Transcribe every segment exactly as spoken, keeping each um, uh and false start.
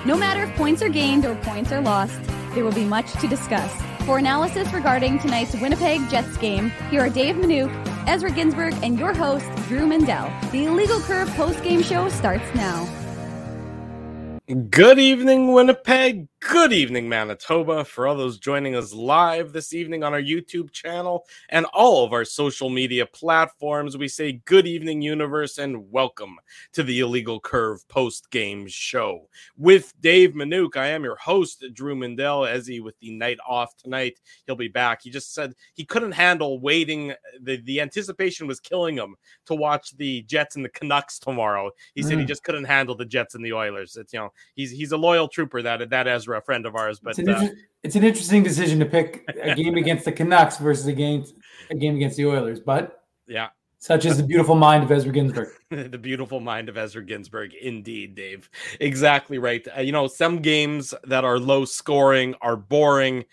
No matter if points are gained or points are lost, there will be much to discuss. For analysis regarding tonight's Winnipeg Jets game, here are Dave Minuk, Ezra Ginsburg, and your host, Drew Mendel. The Illegal Curve post-game show starts now. Good evening, Winnipeg. Good evening, Manitoba. For all those joining us live this evening on our YouTube channel and all of our social media platforms, we say good evening, universe, and welcome to the Illegal Curve post-game show. With Dave Minuk, I am your host, Drew Mendel. Ezzy with the night off tonight. He'll be back. He just said he couldn't handle waiting. The, the anticipation was killing him to watch the Jets and the Canucks tomorrow. He mm. said he just couldn't handle the Jets and the Oilers. It's, you know, he's he's a loyal trooper, that that Ezra, a friend of ours. But it's an, inter- uh, it's an interesting decision to pick a game against the Canucks versus a game a game against the Oilers. But yeah, such is the beautiful mind of Ezra Ginsburg. The beautiful mind of Ezra Ginsburg, indeed, Dave. Exactly right. Uh, you know, some games that are low scoring are boring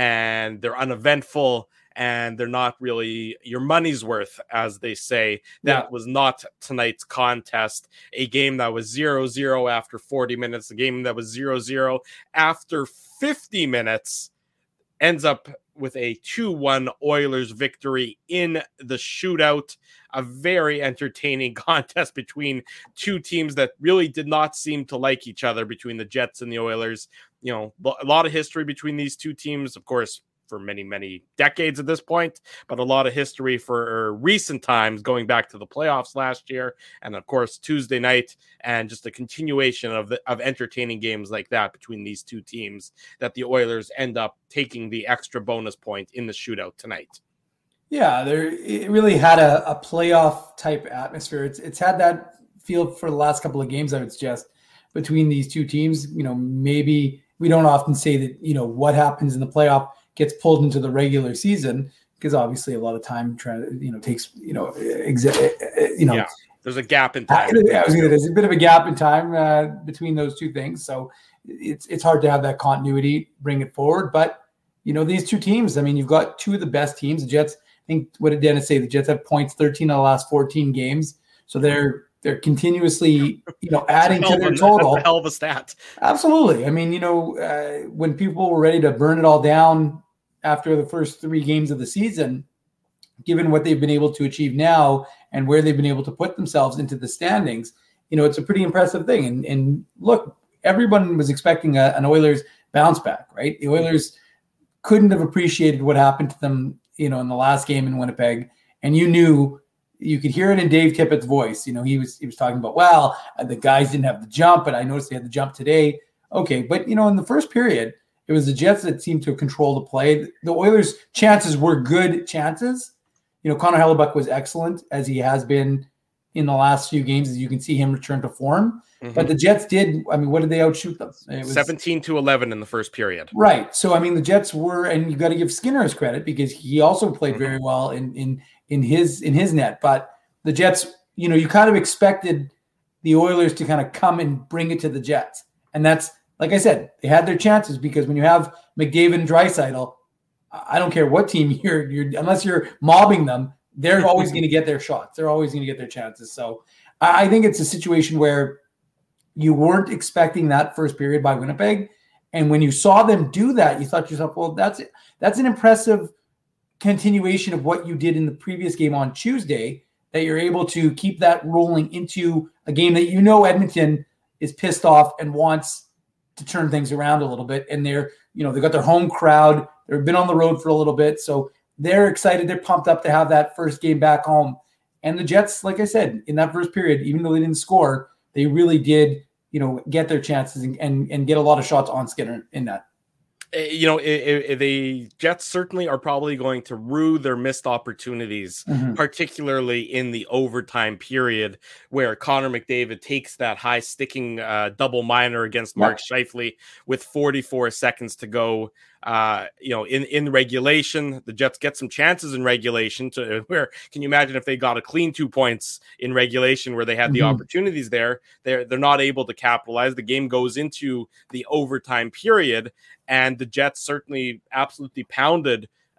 and they're uneventful. And they're not really your money's worth, as they say. That yeah. was not tonight's contest. A game that was zero zero after forty minutes. A game that was zero zero after fifty minutes ends up with a two one Oilers victory in the shootout. A very entertaining contest between two teams that really did not seem to like each other, between the Jets and the Oilers. You know, a lot of history between these two teams, of course, for many, many decades at this point, but a lot of history for recent times, going back to the playoffs last year. And of course, Tuesday night, and just a continuation of the, of entertaining games like that between these two teams, that the Oilers end up taking the extra bonus point in the shootout tonight. Yeah, there it really had a, a playoff type atmosphere. It's it's had that feel for the last couple of games, I would suggest, between these two teams. You know, maybe we don't often say that, you know, what happens in the playoff gets pulled into the regular season, because obviously a lot of time trying to, you know, takes, you know, exa- you know, yeah, there's a gap in time. Yeah, there's a bit of a gap in time uh, between those two things. So it's, it's hard to have that continuity, bring it forward. But, you know, these two teams, I mean, you've got two of the best teams. The Jets, I think, what did Dennis say? The Jets have points thirteen of the last fourteen games. So they're, they're continuously, you know, adding to their total. That's a hell of a stat. Absolutely. I mean, you know, uh, when people were ready to burn it all down after the first three games of the season, given what they've been able to achieve now and where they've been able to put themselves into the standings, you know, it's a pretty impressive thing. And, and look, everyone was expecting a, an Oilers bounce back, right? The Oilers couldn't have appreciated what happened to them, you know, in the last game in Winnipeg. And you knew, you could hear it in Dave Tippett's voice. You know, he was he was talking about, well, the guys didn't have the jump, but I noticed they had the jump today. Okay, but, you know, in the first period, it was the Jets that seemed to control the play. The Oilers' chances were good chances. You know, Connor Hellebuck was excellent, as he has been in the last few games, as you can see him return to form. Mm-hmm. But the Jets did, I mean, what did they outshoot them? It was seventeen to eleven in the first period. Right. So, I mean, the Jets were, and you got to give Skinner his credit, because he also played mm-hmm. very well in in in his in his net. But the Jets, you know, you kind of expected the Oilers to kind of come and bring it to the Jets. And that's, like I said, they had their chances, because when you have McDavid and Draisaitl, I don't care what team you're, you're unless you're mobbing them, they're always going to get their shots. They're always going to get their chances. So I think it's a situation where you weren't expecting that first period by Winnipeg. And when you saw them do that, you thought to yourself, well, that's that's an impressive continuation of what you did in the previous game on Tuesday, that you're able to keep that rolling into a game that, you know, Edmonton is pissed off and wants to turn things around a little bit. And they're, you know, they've got their home crowd. They've been on the road for a little bit. So they're excited. They're pumped up to have that first game back home. And the Jets, like I said, in that first period, even though they didn't score, they really did, you know, get their chances and, and, and get a lot of shots on Skinner in that. You know, it, it, the Jets certainly are probably going to rue their missed opportunities, mm-hmm. particularly in the overtime period, where Connor McDavid takes that high sticking uh, double minor against Mark yep. Scheifele with forty-four seconds to go. Uh, you know, in, in regulation, the Jets get some chances in regulation. To where can you imagine if they got a clean two points in regulation where they had mm-hmm. the opportunities there? They're they're not able to capitalize. The game goes into the overtime period, and the Jets certainly absolutely pounded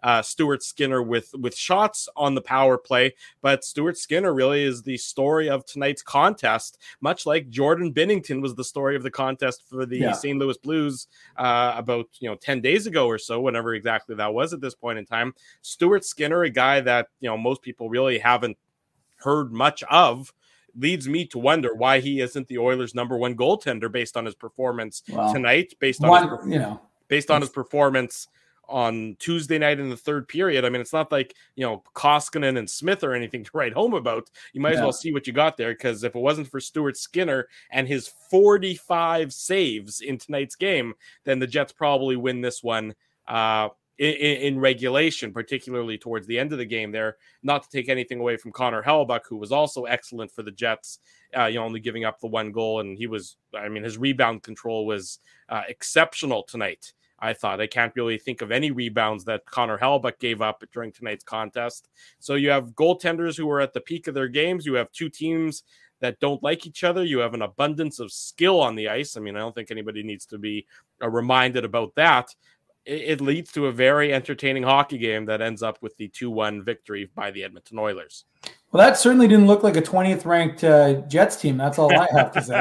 uh, Stuart Skinner with with shots on the power play. But Stuart Skinner really is the story of tonight's contest, much like Jordan Binnington was the story of the contest for the yeah. Saint Louis Blues uh, about you know ten days ago or so, whenever exactly that was at this point in time. Stuart Skinner, a guy that you know most people really haven't heard much of, leads me to wonder why he isn't the Oilers' number one goaltender based on his performance well, tonight, based on one, his, you know, based on his performance on Tuesday night in the third period. I mean, it's not like, you know, Koskinen and Smith or anything to write home about. You might yeah. as well see what you got there, because if it wasn't for Stuart Skinner and his forty-five saves in tonight's game, then the Jets probably win this one uh, in, in regulation, particularly towards the end of the game there. Not to take anything away from Connor Hellebuyck, who was also excellent for the Jets, uh, you know, only giving up the one goal. And he was, I mean, his rebound control was uh, exceptional tonight. I thought. I can't really think of any rebounds that Connor Hellebuyck gave up during tonight's contest. So you have goaltenders who are at the peak of their games. You have two teams that don't like each other. You have an abundance of skill on the ice. I mean, I don't think anybody needs to be uh, reminded about that. It, it leads to a very entertaining hockey game that ends up with the two one victory by the Edmonton Oilers. Well, that certainly didn't look like a twentieth ranked uh, Jets team. That's all I have to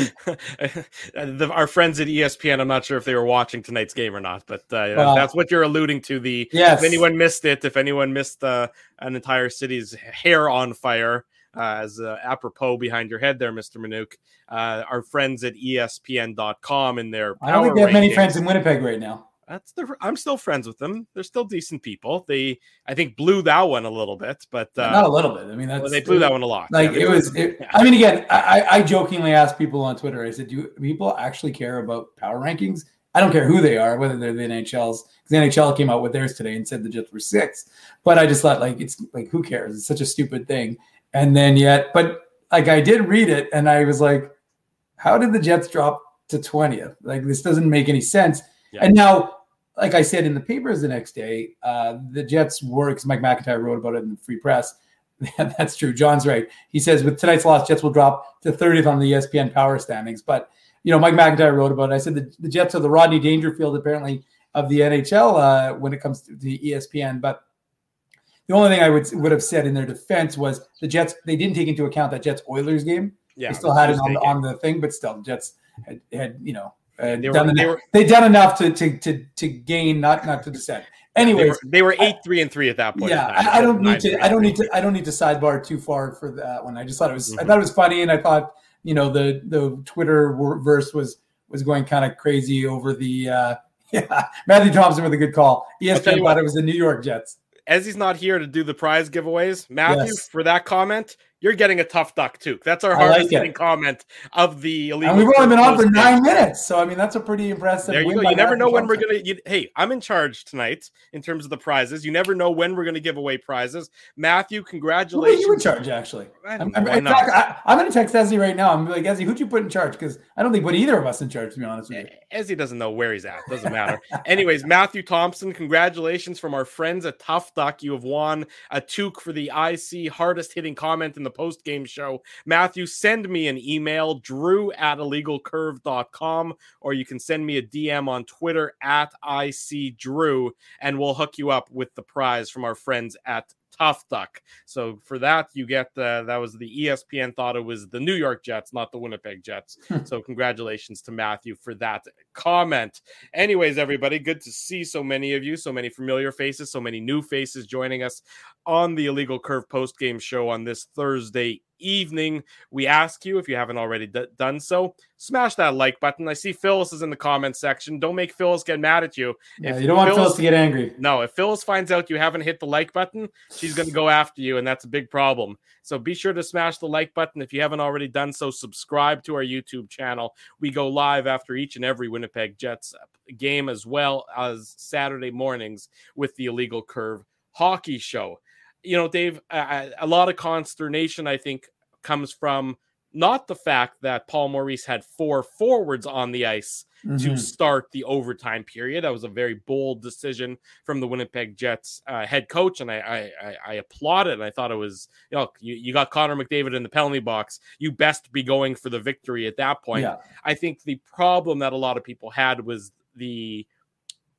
say. the, our friends at E S P N, I'm not sure if they were watching tonight's game or not, but uh, well, that's what you're alluding to. The yes. If anyone missed it, if anyone missed uh, an entire city's hair on fire, uh, as uh, apropos behind your head there, Mister Minuk, uh, our friends at E S P N dot com in their power I don't think they have rankings, many friends in Winnipeg right now. That's the, I'm still friends with them. They're still decent people. They, I think, blew that one a little bit, but uh, not a little bit. I mean, that's, well, they blew that one a lot. Like yeah, it was. It, yeah. I mean, again, I, I jokingly asked people on Twitter. I said, "Do people actually care about power rankings? I don't care who they are, whether they're the N H L's." Because the N H L came out with theirs today and said the Jets were sixth. But I just thought, like, it's like, who cares? It's such a stupid thing. And then yet, but like, I did read it, and I was like, how did the Jets drop to twentieth? Like, this doesn't make any sense. Yeah. And now, like I said in the papers the next day, uh, the Jets were, because Mike McIntyre wrote about it in the Free Press. That's true. John's right. He says with tonight's loss, Jets will drop to thirtieth on the E S P N power standings. But, you know, Mike McIntyre wrote about it. I said the, the Jets are the Rodney Dangerfield, apparently, of the N H L uh, when it comes to the E S P N. But the only thing I would would have said in their defense was the Jets, they didn't take into account that Jets-Oilers game. Yeah, they still had it on the, on the thing, but still, the Jets had, had you know, Uh, they done were, they were, they'd done enough to to to to gain, not not to descend. Anyways, they were, they were eight I, three and three at that point. Yeah, I, I don't need to. I don't need to. I don't need to sidebar too far for that one. I just thought it was. Mm-hmm. I thought it was funny, and I thought you know the the Twitter verse was was going kind of crazy over the. Uh, yeah, Matthew Thompson with a good call. E S P N thought what, it was the New York Jets. As he's not here to do the prize giveaways, Matthew, yes. for that comment, you're getting a tough duck too. That's our hardest hitting like comment of the illegal. And we've only been on for nine minutes, so I mean that's a pretty impressive. There you go. You never know when we're gonna. You, hey, I'm in charge tonight in terms of the prizes. You never know when we're gonna give away prizes. Matthew, congratulations. Who are you in charge? Actually, I'm, I'm, in fact, I, I'm gonna text Ezzy right now. I'm like, Ezzy, who'd you put in charge? Because I don't think put either of us in charge. To be honest with you, Ezzy doesn't know where he's at. Doesn't matter. Anyways, Matthew Thompson, congratulations from our friends at Tough Duck. You have won a toque for the I C hardest hitting comment in the post game show. Matthew, send me an email, drew at illegal curve dot com, or you can send me a D M on Twitter at I C Drew, and we'll hook you up with the prize from our friends at Tough Duck. So for that, you get uh, that was the E S P N thought it was the New York Jets, not the Winnipeg Jets. So congratulations to Matthew for that comment. Anyways, everybody, good to see so many of you, so many familiar faces, so many new faces joining us on the Illegal Curve post-game show on this Thursday evening. We ask you, if you haven't already d- done so, smash that like button. I see Phyllis is in the comments section. Don't make Phyllis get mad at you. Yeah, if you don't want Phyllis, Phyllis to get angry. No, if Phyllis finds out you haven't hit the like button, she's going to go after you, and that's a big problem. So be sure to smash the like button. If you haven't already done so, subscribe to our YouTube channel. We go live after each and every Winnipeg Jets game, as well as Saturday mornings with the Illegal Curve Hockey Show. You know, Dave, a, a lot of consternation, I think, comes from not the fact that Paul Maurice had four forwards on the ice mm-hmm. to start the overtime period. That was a very bold decision from the Winnipeg Jets uh, head coach, and I, I, I applaud it. And I thought it was, you know, you, you got Connor McDavid in the penalty box. You best be going for the victory at that point. Yeah. I think the problem that a lot of people had was the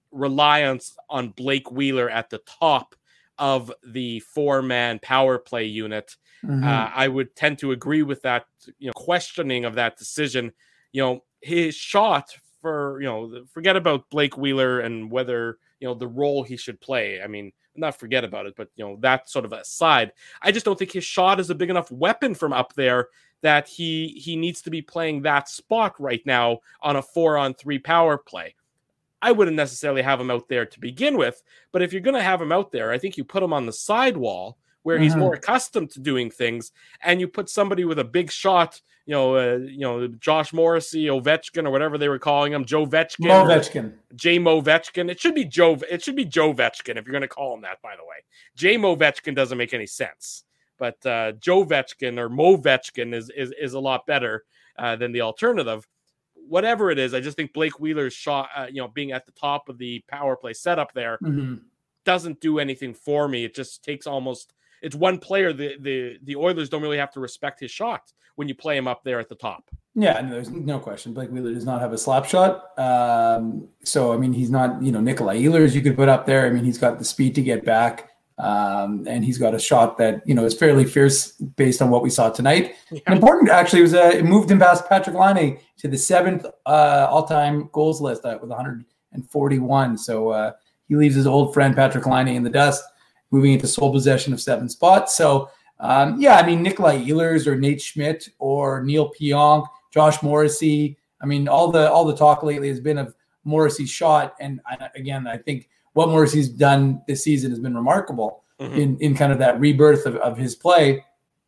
reliance on Blake Wheeler at the top of the four-man power play unit. Mm-hmm. Uh, I would tend to agree with that, you know, questioning of that decision. You know, his shot for, you know, forget about Blake Wheeler and whether, you know, the role he should play. I mean, not forget about it, but, you know, that sort of aside, I just don't think his shot is a big enough weapon from up there that he he needs to be playing that spot right now on a four-on-three power play. I wouldn't necessarily have him out there to begin with, but if you're going to have him out there, I think you put him on the sidewall where mm-hmm. he's more accustomed to doing things, and you put somebody with a big shot, you know, uh, you know, Josh Morrissey, Ovechkin, or whatever they were calling him, Joe Vetchkin, Movechkin, Jay Movechkin. It should be Joe. It should be Joe Vetchkin if you're going to call him that. By the way, Jay Movechkin doesn't make any sense, but uh, Joe Vetchkin or Movechkin is is is a lot better uh, than the alternative. Whatever it is, I just think Blake Wheeler's shot, uh, you know, being at the top of the power play setup there mm-hmm. doesn't do anything for me. It just takes almost, it's one player. The, the, the Oilers don't really have to respect his shot when you play him up there at the top. Yeah, no, there's no question. Blake Wheeler does not have a slap shot. Um, so, I mean, he's not, you know, Nikolai Ehlers you could put up there. I mean, he's got the speed to get back. Um, and he's got a shot that, you know, is fairly fierce based on what we saw tonight. Yeah. And important, actually, was uh, it moved him past Patrick Laine to the seventh uh, all-time goals list uh, with one hundred forty-one. So uh, he leaves his old friend Patrick Laine in the dust, moving into sole possession of seven spots. So, um, yeah, I mean, Nikolai Ehlers or Nate Schmidt or Neil Pionk, Josh Morrissey. I mean, all the all the talk lately has been of Morrissey's shot. And I, again, I think what Morrissey's done this season has been remarkable mm-hmm. in, in kind of that rebirth of, of his play.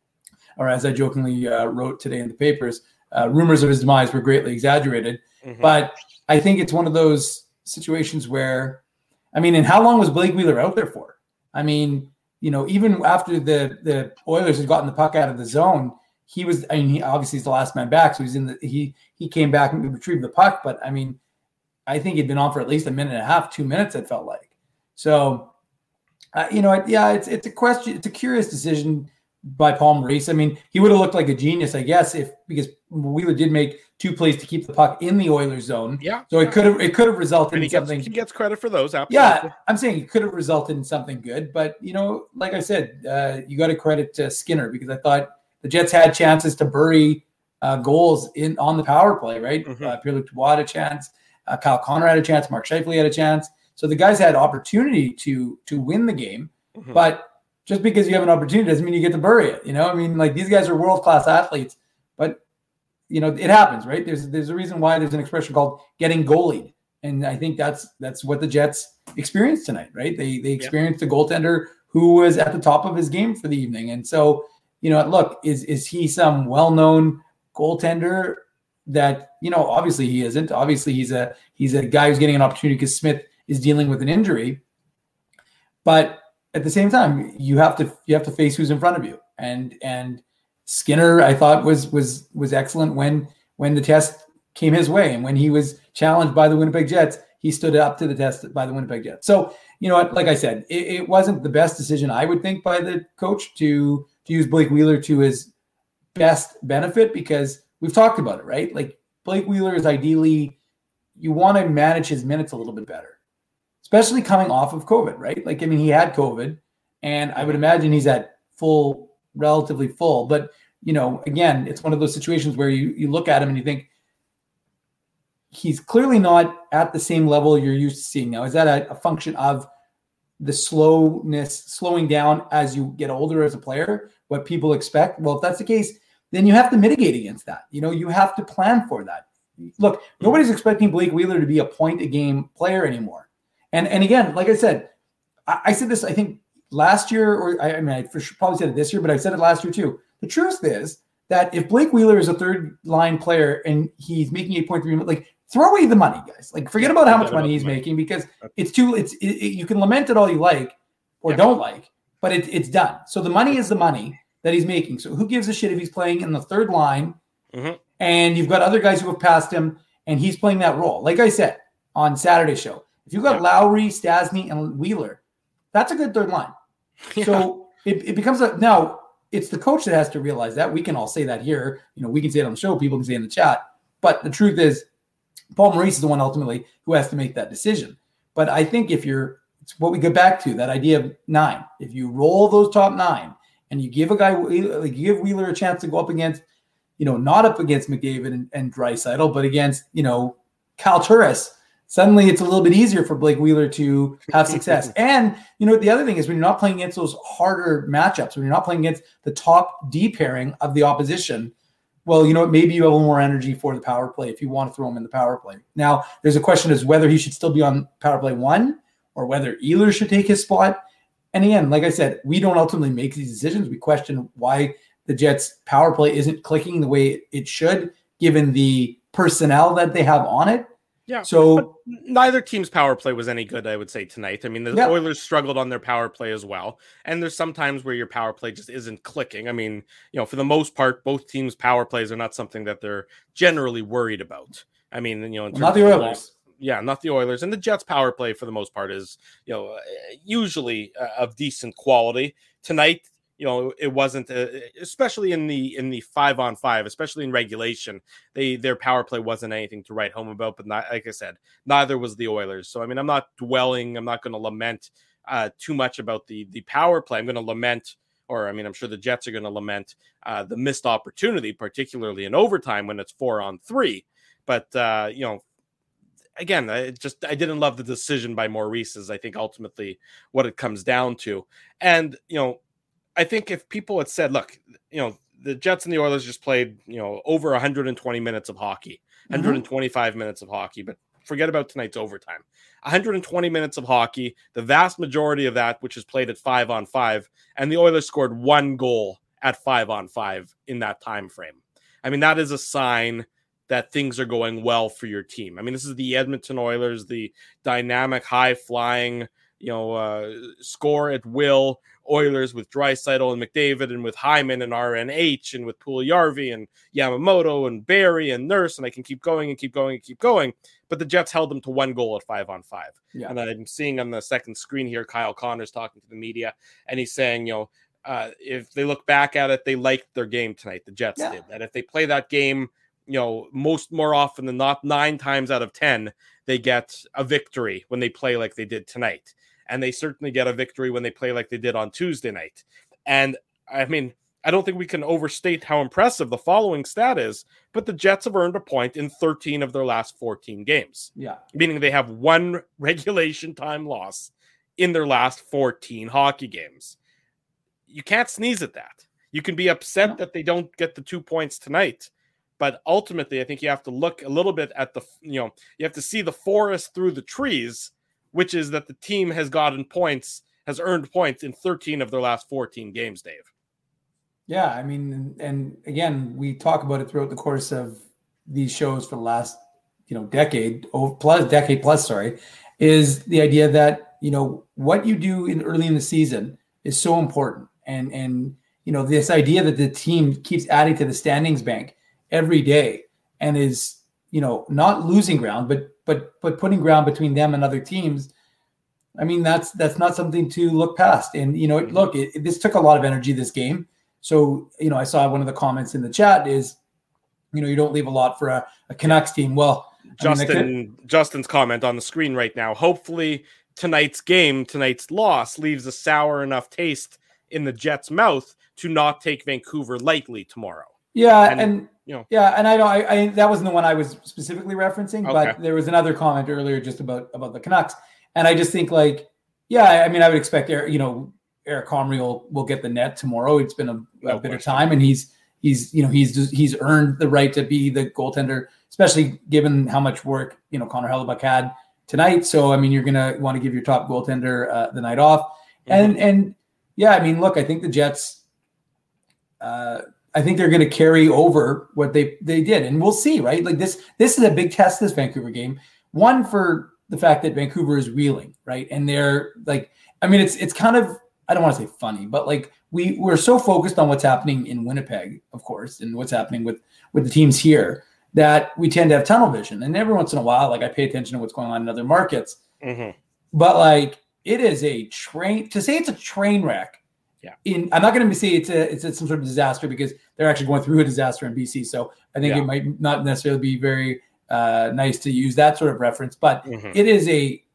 Or as I jokingly uh, wrote today in the papers, uh, rumors of his demise were greatly exaggerated. Mm-hmm. But I think it's one of those situations where, I mean, and how long was Blake Wheeler out there for? I mean, you know, even after the, the Oilers had gotten the puck out of the zone, he was, I mean, he, obviously he's the last man back. So he's in the, he, he came back and retrieved the puck. But I mean, I think he'd been on for at least a minute and a half, two minutes, it felt like. So, uh, you know, yeah, it's it's a question. It's a curious decision by Paul Maurice. I mean, he would have looked like a genius, I guess, if because Wheeler did make two plays to keep the puck in the Oilers zone. Yeah. So it could have it could have resulted in he something. Gets, he gets credit for those. Absolutely. Yeah, I'm saying it could have resulted in something good. But, you know, like I said, uh, you got to credit uh, Skinner because I thought the Jets had chances to bury uh, goals in on the power play, right? Mm-hmm. Uh, Pierre-Luc Dubois had a chance. Uh, Kyle Connor had a chance. Mark Scheifele had a chance. So the guys had opportunity to to win the game. Mm-hmm. But just because you have an opportunity doesn't mean you get to bury it. You know, I mean, like these guys are world-class athletes. But, you know, it happens, right? There's there's a reason why there's an expression called getting goalied. And I think that's that's what the Jets experienced tonight, right? They they experienced yep. a goaltender who was at the top of his game for the evening. And so, you know, look, is is he some well-known goaltender that, you know, obviously he isn't. Obviously he's a he's a guy who's getting an opportunity because Smith is dealing with an injury. But at the same time, you have to you have to face who's in front of you. And and Skinner, I thought was was was excellent when when the test came his way, and when he was challenged by the Winnipeg Jets, he stood up to the test by the Winnipeg Jets. So, you know what, like I said, it, it wasn't the best decision I would think by the coach to to use Blake Wheeler to his best benefit, because we've talked about it, right? Like Blake Wheeler is ideally, you want to manage his minutes a little bit better, especially coming off of COVID, right? Like, I mean, he had COVID, and I would imagine he's at full, relatively full. But, you know, again, it's one of those situations where you you look at him and you think, he's clearly not at the same level you're used to seeing now. Is that a, a function of the slowness, slowing down as you get older as a player, what people expect? Well, if that's the case, then you have to mitigate against that. You know, you have to plan for that. Look, nobody's expecting Blake Wheeler to be a point-a-game player anymore. And and again, like I said, I, I said this, I think, last year, or I, I mean, I for sure probably said it this year, but I said it last year too. The truth is that if Blake Wheeler is a third-line player and he's making eight point three, like, throw away the money, guys. Like, forget about how much money he's making, because it's too. It's it, it, you can lament it all you like or yeah. don't like, but it, it's done. So the money is the money that he's making. So who gives a shit if he's playing in the third line, mm-hmm. and you've got other guys who have passed him, and he's playing that role. Like I said on Saturday's show, if you've got yeah. Lowry, Stastny, and Wheeler, that's a good third line. Yeah. So it, it becomes a now. It's the coach that has to realize that. We can all say that here. You know, we can say it on the show. People can say it in the chat. But the truth is, Paul Maurice is the one ultimately who has to make that decision. But I think if you're, it's what we go back to, that idea of nine. If you roll those top nine and you give a guy, like you give Wheeler a chance to go up against, you know, not up against McDavid and, and Draisaitl, but against, you know, Kyle Turris, suddenly it's a little bit easier for Blake Wheeler to have success. And, you know, the other thing is when you're not playing against those harder matchups, when you're not playing against the top D pairing of the opposition, well, you know, maybe you have a little more energy for the power play if you want to throw him in the power play. Now, there's a question as whether he should still be on power play one or whether Ehlers should take his spot. And again, like I said, we don't ultimately make these decisions. We question why the Jets power play isn't clicking the way it should, given the personnel that they have on it. Yeah. So neither team's power play was any good, I would say, tonight. I mean, the yeah. Oilers struggled on their power play as well. And there's some times where your power play just isn't clicking. I mean, you know, for the most part, both teams' power plays are not something that they're generally worried about. I mean, you know, in well, not the Oilers. Yeah, not the Oilers. And the Jets' power play, for the most part, is, you know, usually uh, of decent quality. Tonight, you know, it wasn't, uh, especially in the in the five on five, especially in regulation, they their power play wasn't anything to write home about. But not, like I said, neither was the Oilers. So I mean, I'm not dwelling, I'm not going to lament uh, too much about the the power play. I'm going to lament, or I mean, I'm sure the Jets are going to lament uh, the missed opportunity, particularly in overtime when it's four on three. But uh, you know. Again, I just I didn't love the decision by Maurice, is I think ultimately what it comes down to. And, you know, I think if people had said, look, you know, the Jets and the Oilers just played, you know, over one hundred twenty minutes of hockey, one hundred twenty-five mm-hmm. minutes of hockey, but forget about tonight's overtime. one hundred twenty minutes of hockey, the vast majority of that, which is played at five on five, and the Oilers scored one goal at five on five in that time frame. I mean, that is a sign that things are going well for your team. I mean, this is the Edmonton Oilers, the dynamic, high-flying, you know, uh, score at will Oilers with Draisaitl and McDavid and with Hyman and R N H and with Puljujarvi and Yamamoto and Barry and Nurse, and I can keep going and keep going and keep going. But the Jets held them to one goal at five on five. Yeah. And I'm seeing on the second screen here, Kyle Connors talking to the media, and he's saying, you know, uh, if they look back at it, they liked their game tonight. The Jets yeah. did. That if they play that game, you know, most more often than not, nine times out of ten, they get a victory when they play like they did tonight. And they certainly get a victory when they play like they did on Tuesday night. And I mean, I don't think we can overstate how impressive the following stat is, but the Jets have earned a point in thirteen of their last fourteen games. Yeah. Meaning they have one regulation time loss in their last fourteen hockey games. You can't sneeze at that. You can be upset no. that they don't get the two points tonight. But ultimately, I think you have to look a little bit at the, you know, you have to see the forest through the trees, which is that the team has gotten points, has earned points in thirteen of their last fourteen games, Dave. Yeah, I mean, and again, we talk about it throughout the course of these shows for the last, you know, decade, oh, plus decade plus, sorry, is the idea that, you know, what you do in early in the season is so important. And, and, you know, this idea that the team keeps adding to the standings bank every day and is, you know, not losing ground, but but but putting ground between them and other teams. I mean, that's that's not something to look past. And, you know, it, look, it, it, this took a lot of energy, this game. So, you know, I saw one of the comments in the chat is, you know, you don't leave a lot for a, a Canucks team. Well, Justin, I mean, could... Justin's comment on the screen right now. Hopefully tonight's game, tonight's loss leaves a sour enough taste in the Jets' mouth to not take Vancouver lightly tomorrow. Yeah, and, and you know, yeah, and I know I, I that wasn't the one I was specifically referencing, okay. but there was another comment earlier just about about the Canucks, and I just think like, yeah, I mean, I would expect, you know, Eric Comrie will, will get the net tomorrow. It's been a, a no bit question. of time, and he's he's you know he's he's earned the right to be the goaltender, especially given how much work, you know, Connor Hellebuyck had tonight. So I mean, you're gonna want to give your top goaltender uh, the night off, mm-hmm. and and yeah, I mean, look, I think the Jets. Uh, I think they're going to carry over what they, they did, and we'll see, right? Like this, this is a big test, this Vancouver game. One, for the fact that Vancouver is reeling, right? And they're like, I mean, it's it's kind of, I don't want to say funny, but like we we're so focused on what's happening in Winnipeg, of course, and what's happening with with the teams here that we tend to have tunnel vision. And every once in a while, like I pay attention to what's going on in other markets. Mm-hmm. But like it is a train to say it's a train wreck. Yeah. In I'm not going to say it's a it's a, some sort of disaster because they're actually going through a disaster in B C. So I think yeah. it might not necessarily be very uh, nice to use that sort of reference, but mm-hmm. it is a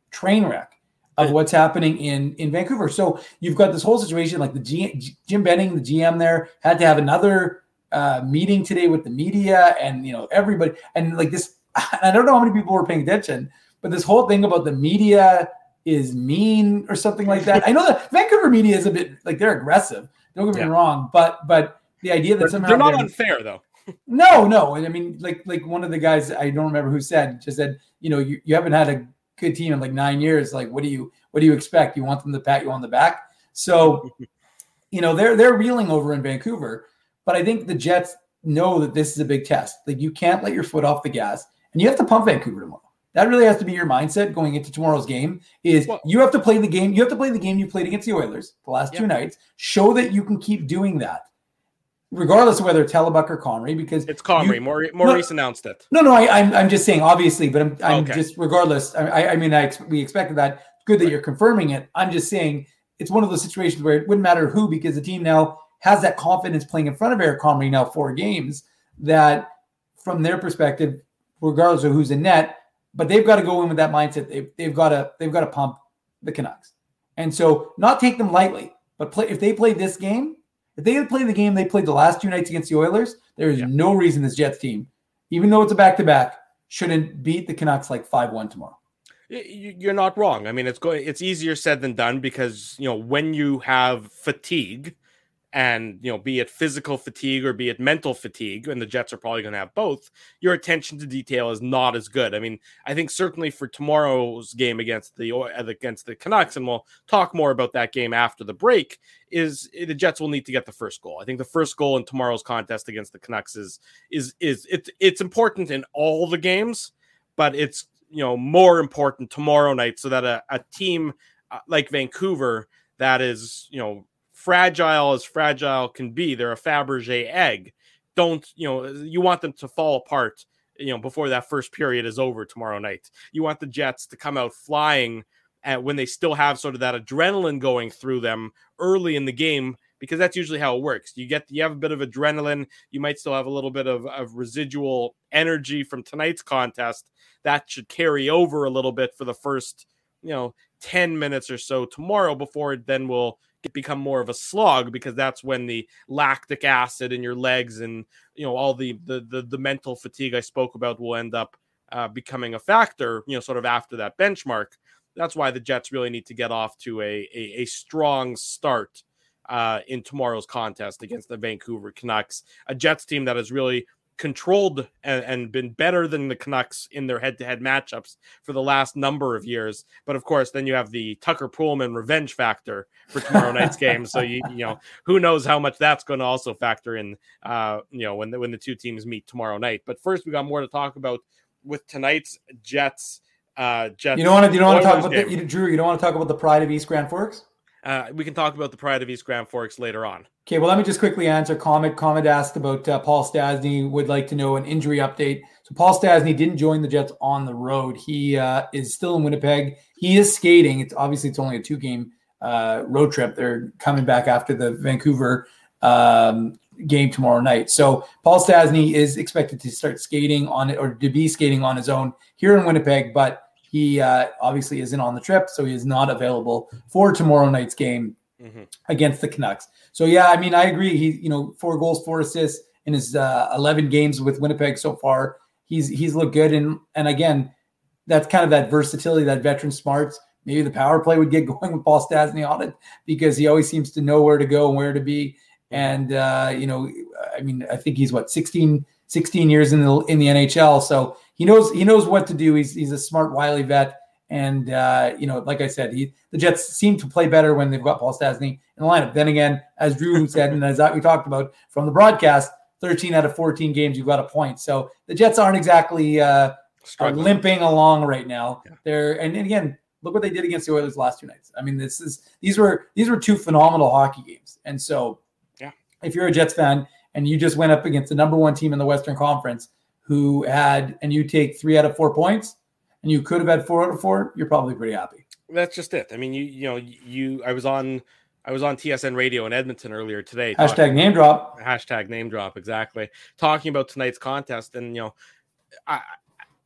train wreck of what's happening in, in Vancouver. So you've got this whole situation, like the G, Jim Benning, the G M there, had to have another uh, meeting today with the media and, you know, everybody. And like this, I don't know how many people were paying attention, but this whole thing about the media is mean or something like that. I know that Vancouver media is a bit like they're aggressive. Don't get me yeah. wrong, but but the idea that they're, somehow they're not they're, unfair though. No, no. I mean, like like one of the guys, I don't remember who said, just said, you know, you, you haven't had a good team in like nine years. Like, what do you what do you expect? You want them to pat you on the back? So, you know, they're they're reeling over in Vancouver, but I think the Jets know that this is a big test. Like, you can't let your foot off the gas, and you have to pump Vancouver tomorrow. That really has to be your mindset going into tomorrow's game. Is well, you have to play the game. You have to play the game you played against the Oilers the last yeah. two nights. Show that you can keep doing that, regardless of whether it's Hellebuck or Comrie, because it's Comrie. Maurice, Maurice no, announced it. No, no, I, I'm I'm just saying, obviously, but I'm I'm okay. just regardless. I I mean, I we expected that. Good that you're confirming it. I'm just saying it's one of those situations where it wouldn't matter who, because the team now has that confidence playing in front of Eric Comrie now four games. That from their perspective, regardless of who's in net, but they've got to go in with that mindset. They've they've got to they've got to pump the Canucks, and so not take them lightly, but play if they play this game. If they had played the game they played the last two nights against the Oilers, there is yeah. no reason this Jets team, even though it's a back-to-back, shouldn't beat the Canucks like five one tomorrow. You're not wrong. I mean, it's going. It's easier said than done because, you know, when you have fatigue, and, you know, be it physical fatigue or be it mental fatigue, and the Jets are probably going to have both, your attention to detail is not as good. I mean, I think certainly for tomorrow's game against the against the Canucks, and we'll talk more about that game after the break, is the Jets will need to get the first goal. I think the first goal in tomorrow's contest against the Canucks is is is it's it's important in all the games, but it's, you know, more important tomorrow night, so that a, a team uh, like Vancouver that is, you know, fragile as fragile can be, they're a Fabergé egg. Don't, you know, you want them to fall apart, you know, before that first period is over tomorrow night. You want the Jets to come out flying at when they still have sort of that adrenaline going through them early in the game, because that's usually how it works. You get, you have a bit of adrenaline. You might still have a little bit of, of residual energy from tonight's contest. That should carry over a little bit for the first, you know, ten minutes or so tomorrow, before it then will become more of a slog, because that's when the lactic acid in your legs and, you know, all the the the, the mental fatigue I spoke about will end up uh, becoming a factor, you know, sort of after that benchmark. That's why the Jets really need to get off to a a, a strong start uh, in tomorrow's contest against the Vancouver Canucks, a Jets team that has really controlled and, and been better than the Canucks in their head-to-head matchups for the last number of years. But of course, then you have the Tucker Poolman revenge factor for tomorrow night's game. So you you know, who knows how much that's going to also factor in, uh, you know, when the, when the two teams meet tomorrow night. But first, we got more to talk about with tonight's Jets. Uh, Jets. You don't want to. You don't want to talk about the, you, Drew. You don't want to talk about the pride of East Grand Forks. Uh, we can talk about the pride of East Grand Forks later on. Okay, well, let me just quickly answer. Comet Comet asked about uh, Paul Stastny, would like to know an injury update. So Paul Stastny didn't join the Jets on the road. He uh, is still in Winnipeg. He is skating. It's obviously it's only a two-game uh, road trip. They're coming back after the Vancouver um, game tomorrow night. So Paul Stastny is expected to start skating on it, or to be skating on his own here in Winnipeg, but he uh, obviously isn't on the trip, so he is not available for tomorrow night's game mm-hmm. against the Canucks. So, yeah, I mean, I agree. He, you know, four goals, four assists in his uh, eleven games with Winnipeg so far. He's he's looked good. And, and again, that's kind of that versatility, that veteran smarts. Maybe the power play would get going with Paul Stastny on it, because he always seems to know where to go and where to be. And, uh, you know, I mean, I think he's, what, sixteen, sixteen years in the in the N H L. So he knows he knows what to do. He's he's a smart, wily vet. And, uh, you know, like I said, he, the Jets seem to play better when they've got Paul Stastny in the lineup. Then again, as Drew said, and as we talked about from the broadcast, thirteen out of fourteen games, you've got a point. So the Jets aren't exactly uh, are limping along right now. Yeah. They're and, and again, look what they did against the Oilers last two nights. I mean, this is these were these were two phenomenal hockey games. And so, yeah, if you're a Jets fan and you just went up against the number one team in the Western Conference who had, and you take three out of four points, and you could have had four out of four, you're probably pretty happy. That's just it. I mean, you you know, you I was on I was on T S N Radio in Edmonton earlier today. Hashtag talking, name drop. Hashtag name drop, exactly. Talking about tonight's contest. And, you know, I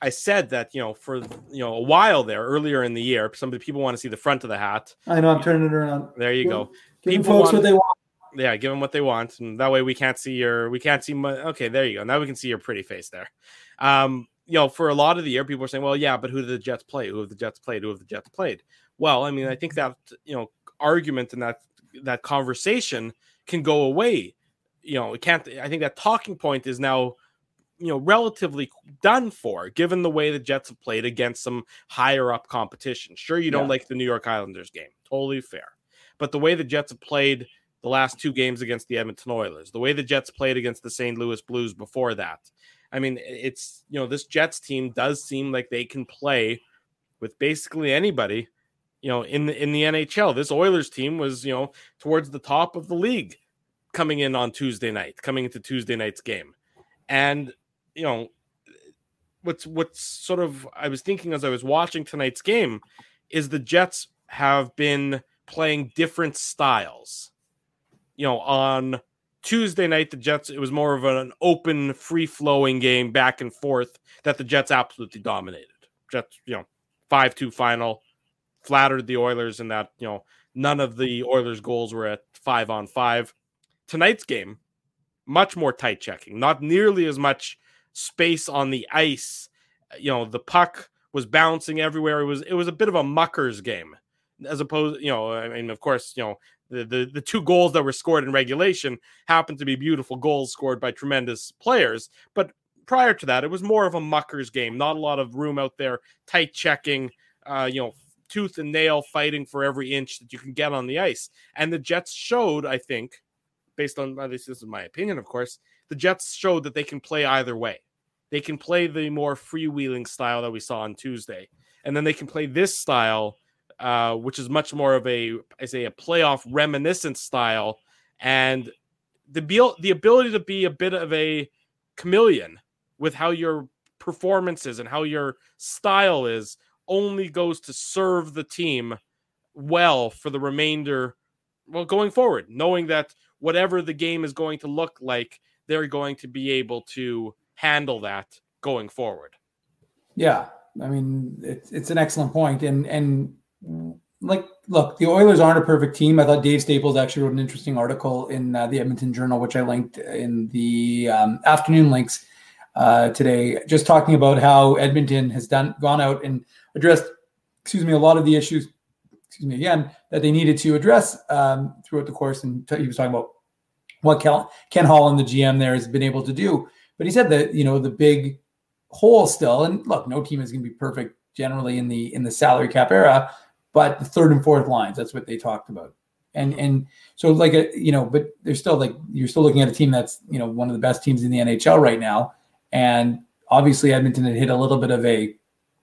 I said that, you know, for, you know, a while there earlier in the year, some of the people want to see the front of the hat. I know, I'm turning it around. There you give, go. Give people folks want, what they want. Yeah, give them what they want. And that way we can't see your, we can't see my, okay, there you go. Now we can see your pretty face there. Um, you know, for a lot of the year, people are saying, well, yeah, but who did the Jets play? Who have the Jets played? Who have the Jets played? Well, I mean, I think that, you know, argument and that, that conversation can go away. You know, it can't, I think that talking point is now, you know, relatively done for, given the way the Jets have played against some higher up competition. Sure, you don't yeah. like the New York Islanders game. Totally fair. But the way the Jets have played the last two games against the Edmonton Oilers, the way the Jets played against the Saint Louis Blues before that, I mean, it's, you know, this Jets team does seem like they can play with basically anybody, you know, in the, in the N H L. This Oilers team was, you know, towards the top of the league coming in on Tuesday night, coming into Tuesday night's game. And, you know, what's what's sort of, I was thinking as I was watching tonight's game, is the Jets have been playing different styles. You know, on Tuesday night, the Jets, it was more of an open, free-flowing game back and forth that the Jets absolutely dominated. Jets, you know, five two final, flattered the Oilers in that, you know, none of the Oilers goals were at five on five. Tonight's game, much more tight checking, not nearly as much space on the ice. You know, the puck was bouncing everywhere. It was it was a bit of a muckers game, as opposed, you know, I mean, of course, you know, the, the the two goals that were scored in regulation happened to be beautiful goals scored by tremendous players. But prior to that, it was more of a muckers game. Not a lot of room out there, tight checking, uh, you know, tooth and nail fighting for every inch that you can get on the ice. And the Jets showed, I think, based on this, this is my opinion, of course, the Jets showed that they can play either way. They can play the more freewheeling style that we saw on Tuesday, and then they can play this style, uh, which is much more of a, I say, a playoff reminiscent style, and the be- the ability to be a bit of a chameleon with how your performance is and how your style is only goes to serve the team well for the remainder, well, going forward, knowing that whatever the game is going to look like, they're going to be able to handle that going forward. Yeah. I mean, it's, it's an excellent point. And, and like, look, the Oilers aren't a perfect team. I thought Dave Staples actually wrote an interesting article in uh, the Edmonton Journal, which I linked in the um, afternoon links uh, today, just talking about how Edmonton has done gone out and addressed, excuse me, a lot of the issues, excuse me again, that they needed to address um, throughout the course. And t- he was talking about what Ken, Ken Holland, the G M there, has been able to do. But he said that, you know, the big hole still, and look, no team is going to be perfect generally in the in the salary cap era, but the third and fourth lines, that's what they talked about. And and so like, a, you know, but there's still like, you're still looking at a team that's, you know, one of the best teams in the N H L right now. And obviously Edmonton had hit a little bit of a,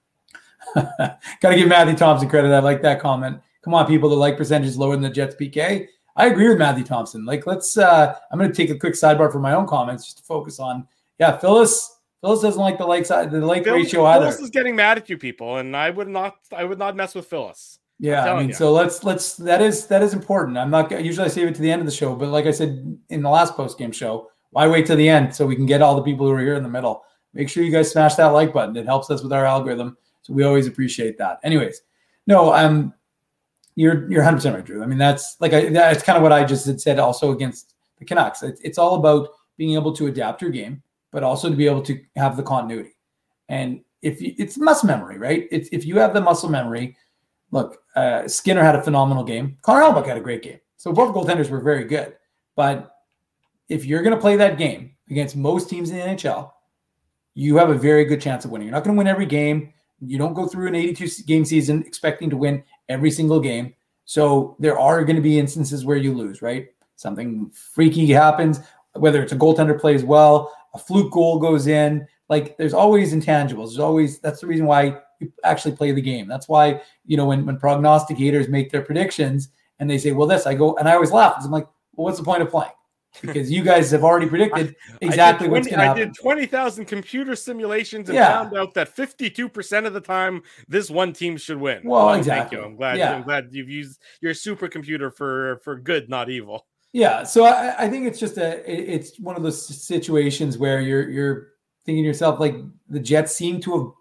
got to give Matthew Thompson credit. I like that comment. Come on, people, the like percentage is lower than the Jets P K. I agree with Matthew Thompson. Like, let's, uh, I'm going to take a quick sidebar for my own comments just to focus on, yeah, Phyllis, Phyllis doesn't like the like side, the like Phyllis, ratio either. Phyllis is getting mad at you people, and I would not, I would not mess with Phyllis. Yeah, I mean, you. so let's let's that is that is important. I'm not usually I save it to the end of the show, but like I said in the last post game show, why wait to the end so we can get all the people who are here in the middle? Make sure you guys smash that like button. It helps us with our algorithm, so we always appreciate that. Anyways, no, um, you're you're one hundred percent right, Drew. I mean, that's like I, that's kind of what I just had said also against the Canucks. It's, it's all about being able to adapt your game, but also to be able to have the continuity. And if you, it's muscle memory, right? It's, if you have the muscle memory, look, uh, Skinner had a phenomenal game. Connor Hellebuyck had a great game. So both goaltenders were very good. But if you're going to play that game against most teams in the N H L, you have a very good chance of winning. You're not going to win every game. You don't go through an eighty-two game season expecting to win every single game. So there are going to be instances where you lose, right? Something freaky happens, whether it's a goaltender plays well, a fluke goal goes in. Like, there's always intangibles. There's always, that's the reason why you actually play the game. That's why, you know, when, when prognosticators make their predictions and they say, well, this, I go, and I always laugh because I'm like, well, what's the point of playing? Because you guys have already predicted exactly twenty, what's going to happen. I did twenty thousand computer simulations and yeah. found out that fifty-two percent of the time this one team should win. Well, well exactly. Thank you. I'm glad, yeah. I'm glad you've used your supercomputer for, for good, not evil. Yeah. So I, I think it's just a, it's one of those situations where you're, you're thinking to yourself, like, the Jets seem to have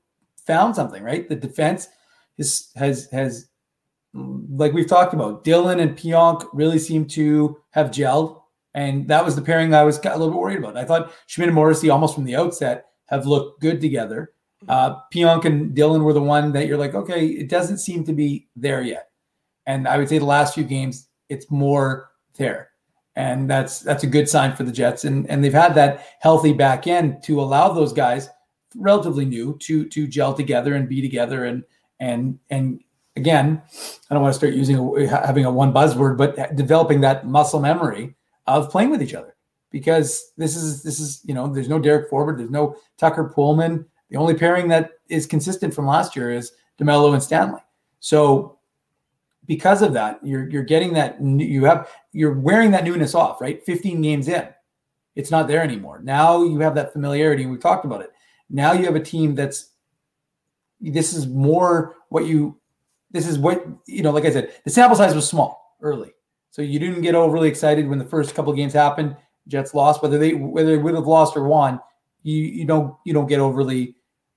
found something, right? The defense is, has, has, like we've talked about, Dillon and Pionk really seem to have gelled. And that was the pairing I was a little bit worried about. I thought Schmidt and Morrissey almost from the outset have looked good together. Uh, Pionk and Dillon were the one that you're like, okay, it doesn't seem to be there yet. And I would say the last few games, it's more there. And that's that's a good sign for the Jets. And, and they've had that healthy back end to allow those guys, relatively new, to to gel together and be together. And and and again, I don't want to start using a, having a one buzzword, but developing that muscle memory of playing with each other. Because this is this is you know, there's no Derek Forbort, there's no Tucker Pullman. The only pairing that is consistent from last year is DeMello and Stanley. So because of that, you're you're getting that you have you're wearing that newness off, right? fifteen games in, it's not there anymore. Now you have that familiarity, and we talked about it. Now you have a team that's this is more what you this is what you know. Like I said, the sample size was small early, so you didn't get overly excited when the first couple of games happened. Jets lost, whether they whether they would have lost or won. You you don't you don't get overly,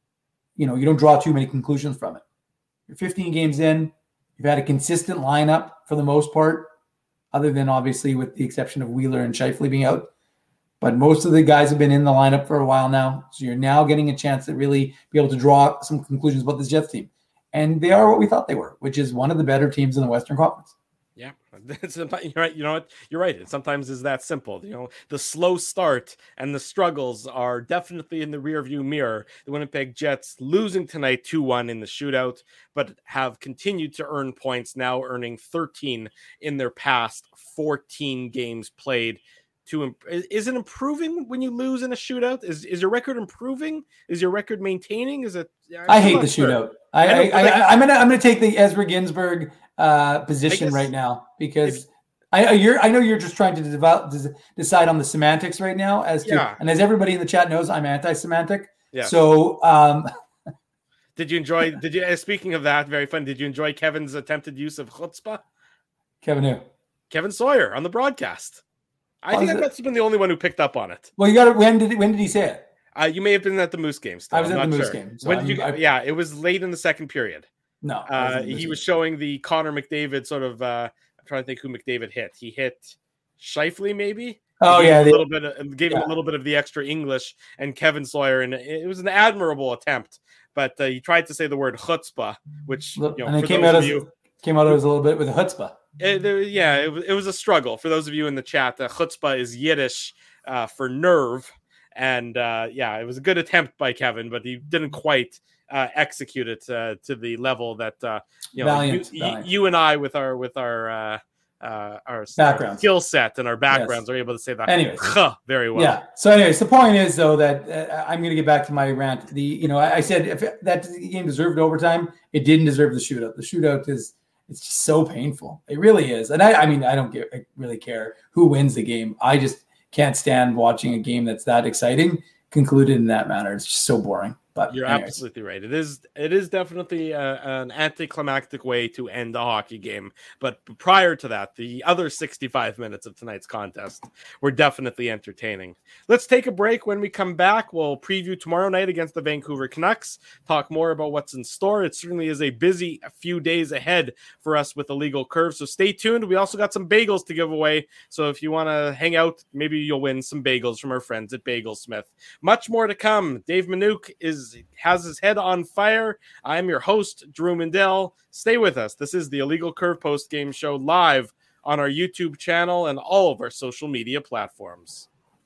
you know, you don't draw too many conclusions from it. You're fifteen games in. You've had a consistent lineup for the most part, other than obviously with the exception of Wheeler and Scheifele being out. But most of the guys have been in the lineup for a while now. So you're now getting a chance to really be able to draw some conclusions about this Jets team. And they are what we thought they were, which is one of the better teams in the Western Conference. Yeah, you're right. You know what? You're right. It sometimes is that simple. You know, the slow start and the struggles are definitely in the rearview mirror. The Winnipeg Jets losing tonight two one in the shootout, but have continued to earn points, now earning thirteen in their past fourteen games played. To is it improving when you lose in a shootout? Is is your record improving? Is your record maintaining? Is it? I'm I hate the sure. shootout. I, I, I, I I'm gonna I'm gonna take the Ezra Ginsburg uh, position guess, right now because if, I you're I know you're just trying to develop, decide on the semantics right now as to yeah. and as everybody in the chat knows, I'm anti-semantic. Yeah. So um, did you enjoy? Did you? Speaking of that, very fun. Did you enjoy Kevin's attempted use of chutzpah? Kevin who? Kevin Sawyer on the broadcast. I think I must have been the only one who picked up on it. Well, you got it. When did when did he say it? Uh, you may have been at the Moose game. Still. I was I'm at not the Moose sure. game. So when did you? I, yeah, it was late in the second period. No, uh, he was showing the Connor McDavid sort of. Uh, I'm trying to think who McDavid hit. He hit Scheifele, maybe. Oh he yeah, a they, little bit. Of, gave yeah. him a little bit of the extra English, and Kevin Sawyer, and it was an admirable attempt. But uh, he tried to say the word chutzpah, which you know, and it for came those out of as you, came out as a little bit with a chutzpah. It, there, yeah, it was, it was a struggle for those of you in the chat. Uh, chutzpah is Yiddish uh, for nerve, and uh, yeah, it was a good attempt by Kevin, but he didn't quite uh, execute it uh, to the level that uh, you know valiant, you, valiant. you and I with our with our uh, uh, our background skill set and our backgrounds yes. are able to say that anyways, very well. Yeah. So, anyways, the point is though that uh, I'm going to get back to my rant. The you know I, I said if it, that game deserved overtime, it didn't deserve the shootout. The shootout is. It's just so painful. It really is. And I, I mean, I don't get, I really care who wins the game. I just can't stand watching a game that's that exciting concluded in that manner. It's just so boring. But you're anyways. absolutely right. It is it is definitely a, an anticlimactic way to end a hockey game. But prior to that, the other sixty-five minutes of tonight's contest were definitely entertaining. Let's take a break. When we come back, we'll preview tomorrow night against the Vancouver Canucks, talk more about what's in store. It certainly is a busy few days ahead for us with the Legal Curve, so stay tuned. We also got some bagels to give away, so if you want to hang out, maybe you'll win some bagels from our friends at Bagelsmith. Much more to come. Dave Minuk is has his head on fire. I'm your host, Drew Mindell. Stay with us. This is the Illegal Curve post-game show live on our YouTube channel and all of our social media platforms.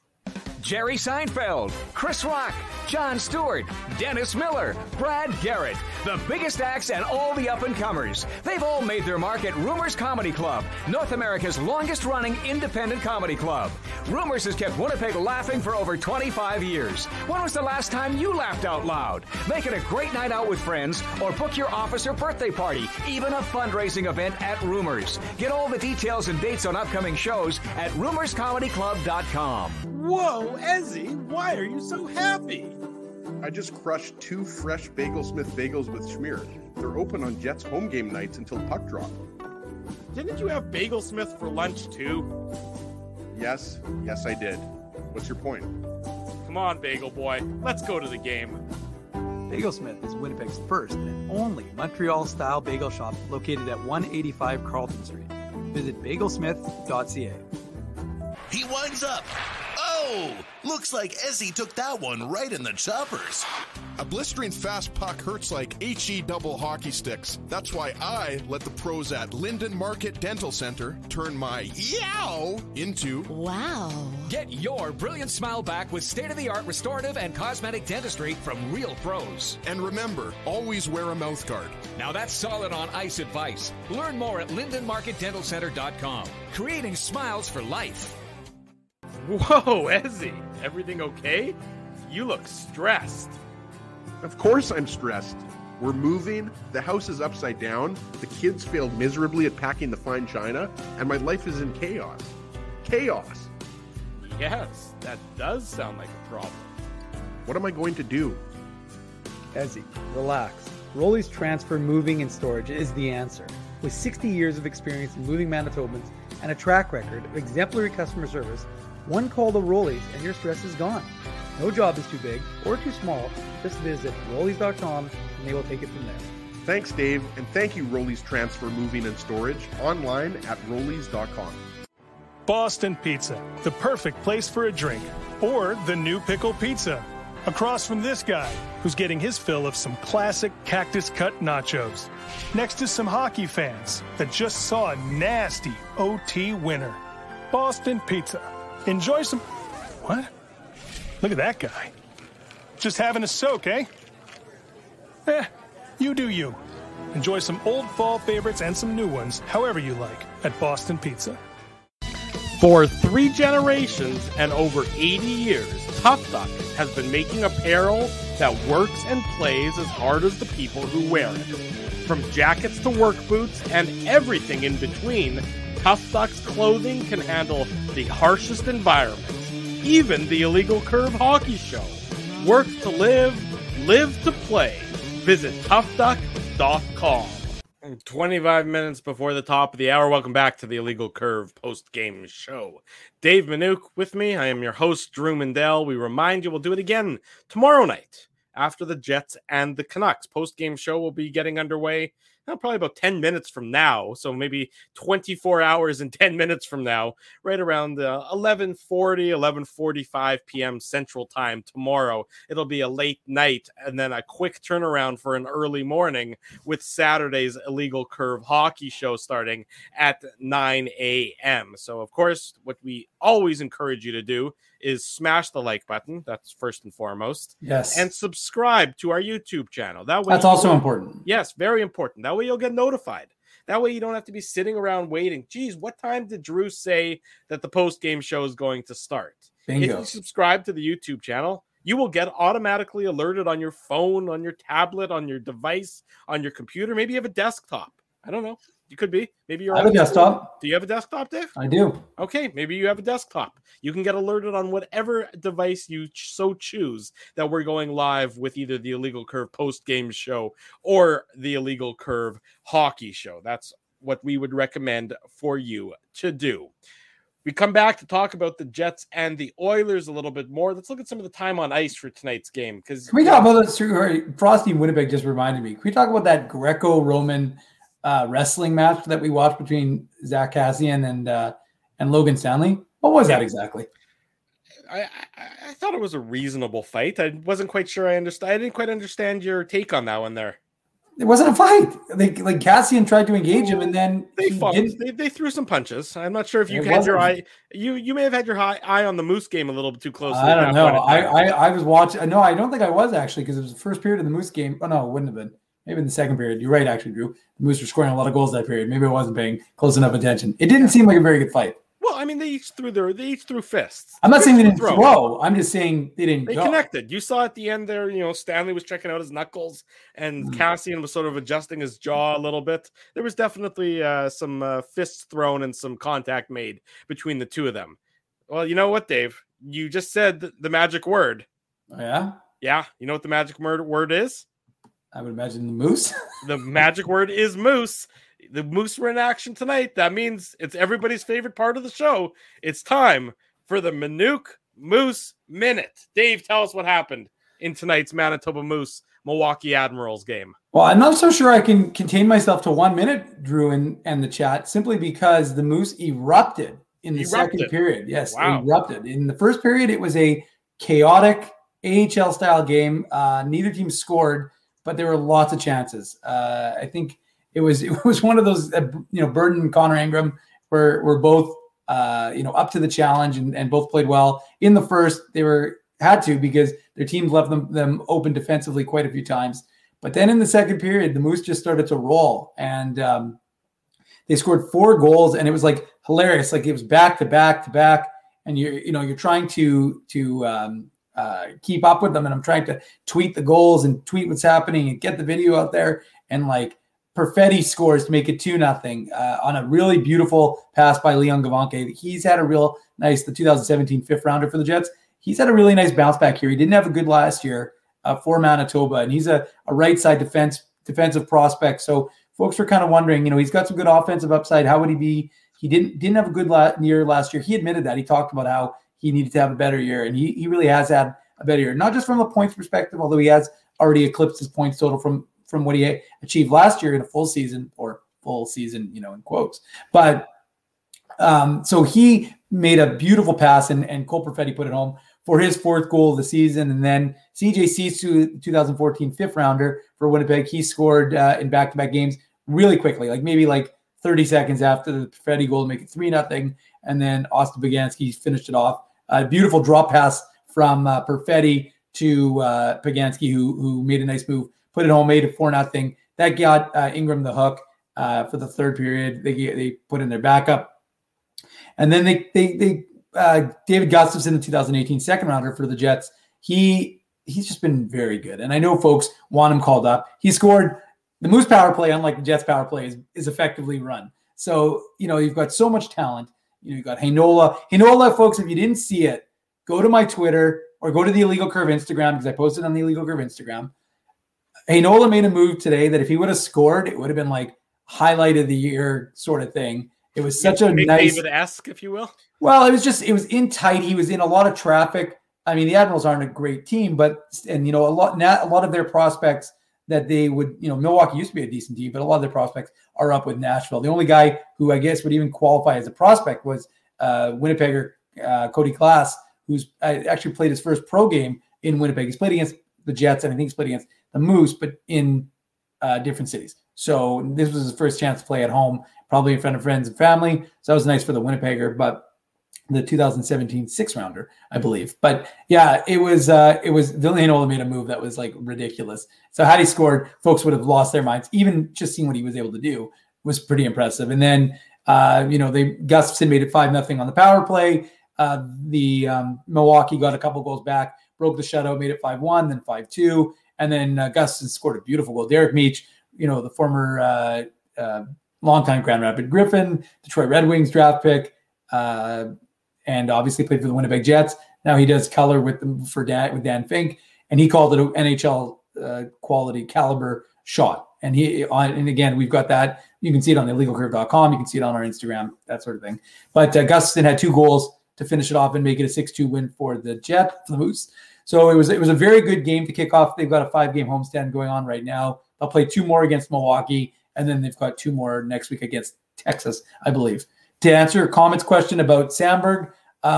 Jerry Seinfeld, Chris Rock, Jon Stewart, Dennis Miller, Brad Garrett, the biggest acts and all the up-and-comers. They've all made their mark at Rumors Comedy Club, North America's longest-running independent comedy club. Rumors has kept Winnipeg laughing for over twenty-five years. When was the last time you laughed out loud? Make it a great night out with friends or book your office or birthday party, even a fundraising event at Rumors. Get all the details and dates on upcoming shows at rumors comedy club dot com. Whoa, Ezzy, why are you so happy? I just crushed two fresh Bagelsmith bagels with schmear. They're open on Jets home game nights until puck drop. Didn't you have Bagelsmith for lunch too? Yes, yes I did. What's your point? Come on, Bagel Boy, let's go to the game. Bagelsmith is Winnipeg's first and only Montreal-style bagel shop located at one eighty-five Carlton Street. Visit bagelsmith dot c a. He winds up. Oh, looks like Ezzy took that one right in the choppers. A blistering fast puck hurts like H E double hockey sticks. That's why I let the pros at Linden Market Dental Center turn my yow into wow. Get your brilliant smile back with state-of-the-art restorative and cosmetic dentistry from real pros. And remember, always wear a mouth guard. Now that's solid on ice advice. Learn more at linden market dental center dot com. Creating smiles for life. Whoa, Ezzy, everything okay? You look stressed. Of course I'm stressed. We're moving, the house is upside down, the kids failed miserably at packing the fine china, and my life is in chaos. Chaos! Yes, that does sound like a problem. What am I going to do? Ezzy, relax. Rolly's Transfer Moving and Storage is the answer. With sixty years of experience in moving Manitobans and a track record of exemplary customer service, one call to Rolly's and your stress is gone. No job is too big or too small. Just visit rollies dot com and they will take it from there. Thanks, Dave, and thank you, Rollies Transfer Moving and Storage, online at rollies dot com. Boston Pizza, the perfect place for a drink. Or the new pickle pizza, across from this guy, who's getting his fill of some classic cactus-cut nachos. Next to some hockey fans that just saw a nasty O T winner. Boston Pizza. Enjoy some... What? Look at that guy. Just having a soak, eh? Eh, you do you. Enjoy some old fall favorites and some new ones, however you like, at Boston Pizza. For three generations and over eighty years, Tough Duck has been making apparel that works and plays as hard as the people who wear it. From jackets to work boots and everything in between, Tough Duck's clothing can handle the harshest environments, even the Illegal Curve Hockey Show. Work to live, live to play. Visit tough duck dot com. twenty-five minutes before the top of the hour. Welcome back to the Illegal Curve post-game show. Dave Manouk with me. I am your host, Drew Mandel. We remind you we'll do it again tomorrow night after the Jets and the Canucks. Post-game show will be getting underway Now, probably about ten minutes from now, so maybe twenty-four hours and ten minutes from now, right around uh, eleven forty, eleven forty-five p.m. Central Time tomorrow. It'll be a late night and then a quick turnaround for an early morning with Saturday's Illegal Curve Hockey Show starting at nine a.m. So, of course, what we always encourage you to do is smash the like button. That's first and foremost. Yes. And subscribe to our YouTube channel. That way, That's also will, important. Yes, very important. That way you'll get notified. That way you don't have to be sitting around waiting. Geez, what time did Drew say that the post-game show is going to start? Bingo. If you subscribe to the YouTube channel, you will get automatically alerted on your phone, on your tablet, on your device, on your computer. Maybe you have a desktop. I don't know. You could be. Maybe you're I have a desktop. Do you have a desktop, Dave? I do. Okay, maybe you have a desktop. You can get alerted on whatever device you ch- so choose that we're going live with either the Illegal Curve post-game show or the Illegal Curve hockey show. That's what we would recommend for you to do. We come back to talk about the Jets and the Oilers a little bit more. Let's look at some of the time on ice for tonight's game. Because Can we talk about this? Frosty in Winnipeg just reminded me. Can we talk about that Greco-Roman Uh, wrestling match that we watched between Zach Cassian and uh, and Logan Stanley? What was that exactly? I, I I thought it was a reasonable fight. I wasn't quite sure I understand. I didn't quite understand your take on that one there. It wasn't a fight. They, like Cassian tried to engage him, and then they fought. They, they threw some punches. I'm not sure if you It had wasn't. your eye. You you may have had your eye, eye on the Moose game a little bit too closely. I don't at know. that point I, in time. I I was watching. No, I don't think I was actually because it was the first period of the Moose game. Oh no, it wouldn't have been. Maybe in the second period. You're right, actually, Drew. The Moose were scoring a lot of goals that period. Maybe I wasn't paying close enough attention. It didn't seem like a very good fight. Well, I mean, they each threw their they each threw fists. I'm not saying they didn't throw. throw. I'm just saying they didn't They go. connected. You saw at the end there, you know, Stanley was checking out his knuckles and Mm. Cassian was sort of adjusting his jaw a little bit. There was definitely uh, some uh, fists thrown and some contact made between the two of them. Well, you know what, Dave? You just said the, the magic word. Oh, yeah? Yeah. You know what the magic word, word is? I would imagine the Moose. The magic word is Moose. The Moose were in action tonight. That means it's everybody's favorite part of the show. It's time for the Manouk Moose Minute. Dave, tell us what happened in tonight's Manitoba Moose Milwaukee Admirals game? Well, I'm not so sure I can contain myself to one minute, Drew, and, and the chat, simply because the Moose erupted in the Erupted. second period. Yes, Wow. erupted. In the first period, it was a chaotic A H L-style game. Uh, neither team scored, but there were lots of chances. Uh, I think it was it was one of those, uh, you know, Burden and Connor Ingram were were both uh, you know up to the challenge and, and both played well. In the first, they were had to because their teams left them them open defensively quite a few times. But then in the second period, the Moose just started to roll, and um, they scored four goals, and it was like hilarious. Like it was back to back to back, and you're you know you're trying to to um, uh, keep up with them, and I'm trying to tweet the goals and tweet what's happening and get the video out there. And like Perfetti scores to make it two nothing uh, on a really beautiful pass by Leon Gavanke. He's had a real nice the two thousand seventeen fifth rounder for the Jets. He's had a really nice bounce back here. He didn't have a good last year. Uh, for Manitoba, and he's a, a right side defense defensive prospect. So folks are kind of wondering, you know, he's got some good offensive upside. How would he be? He didn't didn't have a good la- year last year. He admitted that. He talked about how he needed to have a better year, and he he really has had a better year. Not just from a points perspective, although he has already eclipsed his points total from from what he achieved last year in a full season or full season, you know, in quotes. But um, so he made a beautiful pass, and and Cole Perfetti put it home for his fourth goal of the season. And then C J Sisu, twenty fourteen fifth rounder for Winnipeg, he scored uh, in back-to-back games really quickly, like maybe like thirty seconds after the Perfetti goal to make it three nothing. And then Austin Pagansky finished it off. A beautiful drop pass from uh, Perfetti to uh, Pagansky, who who made a nice move, put it home, made it four nothing. That got uh, Ingram the hook uh, for the third period. They they put in their backup. And then they they they Uh, David Gustafson, the two thousand eighteen second rounder for the Jets, he he's just been very good. And I know folks want him called up. He scored the Moose power play, unlike the Jets power play, is, is effectively run. So, you know, you've got so much talent. You know, you've got Heinola. Heinola, folks, if you didn't see it, go to my Twitter or go to the Illegal Curve Instagram, because I posted on the Illegal Curve Instagram. Heinola made a move today that if he would have scored, it would have been like highlight of the year sort of thing. It was such a nice David-esque, if you will. Well, it was just, it was in tight. He was in a lot of traffic. I mean, the Admirals aren't a great team, but, and, you know, a lot, a lot of their prospects that they would, you know, Milwaukee used to be a decent team, but a lot of their prospects are up with Nashville. The only guy who I guess would even qualify as a prospect was uh, Winnipegger uh, Cody Glass, who's uh, actually played his first pro game in Winnipeg. He's played against the Jets, and I think he's played against the Moose, but in uh, different cities. So this was his first chance to play at home, probably in front of friends and family. So that was nice for the Winnipegger, but the two thousand seventeen six rounder, I believe. But yeah, it was, uh, it was, Dylan Heinola made a move that was like ridiculous. So had he scored, folks would have lost their minds. Even just seeing what he was able to do was pretty impressive. And then, uh, you know, they, Gustafson made it five nothing on the power play. Uh, the um, Milwaukee got a couple goals back, broke the shutout, made it five one, then five two. And then uh, Gustafson scored a beautiful goal. Derek Meach, you know, the former uh, uh, longtime Grand Rapid Griffin, Detroit Red Wings draft pick, uh, and obviously played for the Winnipeg Jets. Now he does color with them for Dan, with Dan Fink, and he called it an N H L uh, quality caliber shot. And he on, and again, we've got that. You can see it on illegal curve dot com. You can see it on our Instagram, that sort of thing. But uh, Gustafson had two goals to finish it off and make it a six two win for the Jet, for the Moose. So it was it was a very good game to kick off. They've got a five-game homestand going on right now. They'll play two more against Milwaukee, and then they've got two more next week against Texas, I believe. To answer your comments question about Samberg,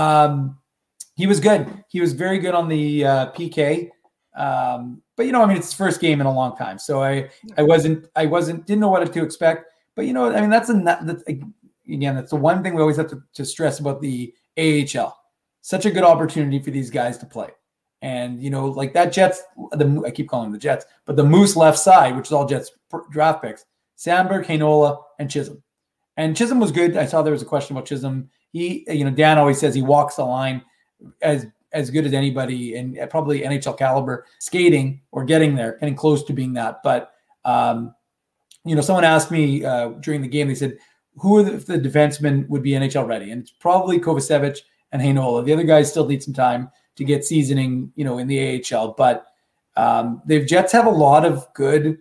um, he was good. He was very good on the uh, P K. Um, but you know, I mean, it's his first game in a long time, so I, I wasn't, I wasn't, didn't know what to expect. But you know, I mean, that's a that's, again, that's the one thing we always have to, to stress about the A H L. Such a good opportunity for these guys to play. And, you know, like that Jets, the I keep calling them the Jets, but the Moose left side, which is all Jets draft picks, Samberg, Heinola, and Chisholm. And Chisholm was good. I saw there was a question about Chisholm. He, you know, Dan always says he walks the line as as good as anybody, and probably N H L caliber skating or getting there, getting close to being that. But, um, you know, someone asked me uh, during the game, they said, who are the, the defensemen would be N H L ready? And it's probably Kovacevic and Heinola. The other guys still need some time to get seasoning, you know, in the A H L. But um, the Jets have a lot of good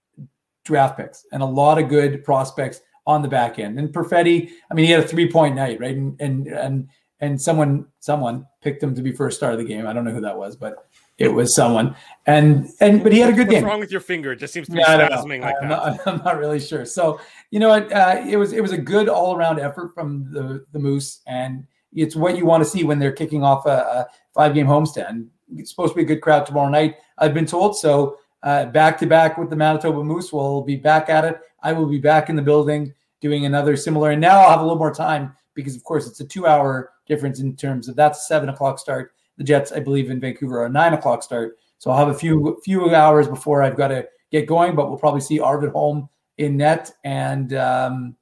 draft picks and a lot of good prospects on the back end. And Perfetti, I mean, he had a three-point night, right? And and and and someone someone picked him to be first star of the game. I don't know who that was, but it was someone. And and but he had a good What's game. What's wrong with your finger? It just seems to be yeah, spasming like I'm that. Not, I'm not really sure. So you know what? Uh, it was it was a good all around effort from the the Moose, and it's what you want to see when they're kicking off a, a five game homestand. It's supposed to be a good crowd tomorrow night, I've been told. So uh, back to back with the Manitoba Moose, we'll be back at it. I will be back in the building doing another similar, and now I'll have a little more time because of course it's a two hour difference in terms of that's a seven o'clock start. The Jets, I believe, in Vancouver are a nine o'clock start. So I'll have a few few hours before I've got to get going, but we'll probably see Arvid Holm in net. And um,